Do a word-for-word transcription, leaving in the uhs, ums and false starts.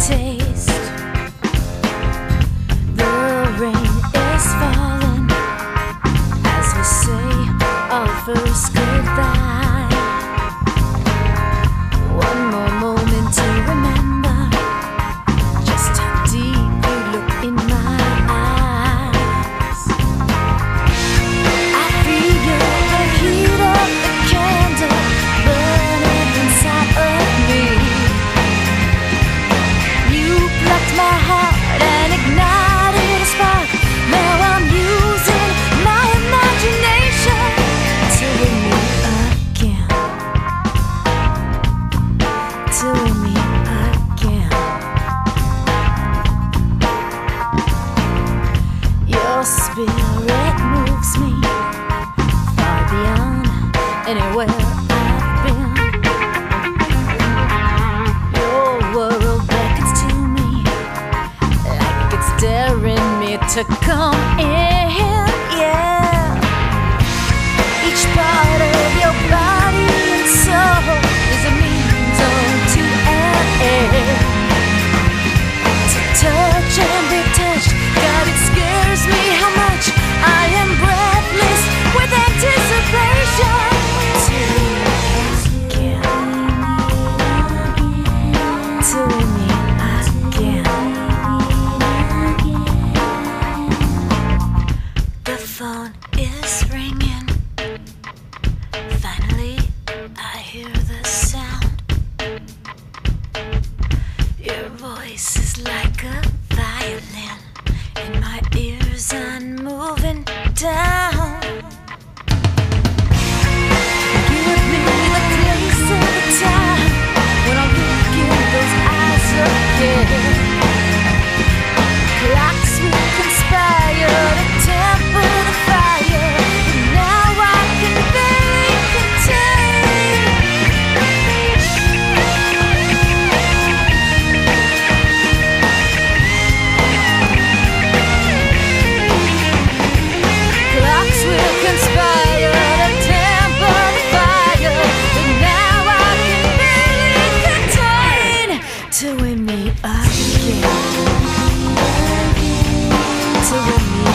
taste. The rain is falling as we say our first goodbye. One more moment to remember just how deep you look in my eyes. I feel the heat of the candle burning inside of me. You plucked my heart and ignited a spark. Now I'm using my imagination till we meet again. Till we meet again. Your spirit moves me far beyond anywhere I've been. Your world beckons to me like it's daring me to come in, yeah. Each part of your body and soul is a means unto an end. To touch and be touched, God, it scares me how much I am breathless with anticipation. Till we meet again. Till we meet again. The phone is ringing. Finally, I hear the sound. Your voice is like a violin in my ears and moving down. Give me the place and the time when I look in those eyes again. Clocks will conspire to temper the fire, but now I can barely contain. Clocks will conspire to temper the fire, but now I can barely contain. Till we meet again. Till we meet